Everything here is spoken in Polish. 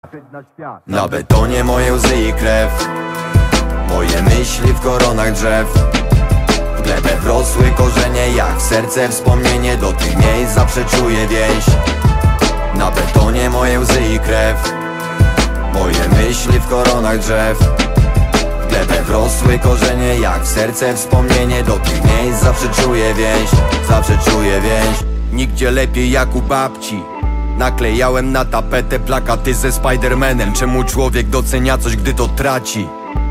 Na betonie moje łzy i krew, moje myśli w koronach drzew. W glebę wrosły korzenie, jak w serce wspomnienie. Do tych miejsc zawsze czuję więź. Na betonie moje łzy i krew, moje myśli w koronach drzew. W glebę wrosły korzenie, jak w serce wspomnienie. Do tych miejsc zawsze czuję więź, zawsze czuję więź. Nigdzie lepiej jak u babci. Naklejałem na tapetę plakaty ze Spidermanem. Czemu człowiek docenia coś, gdy to traci?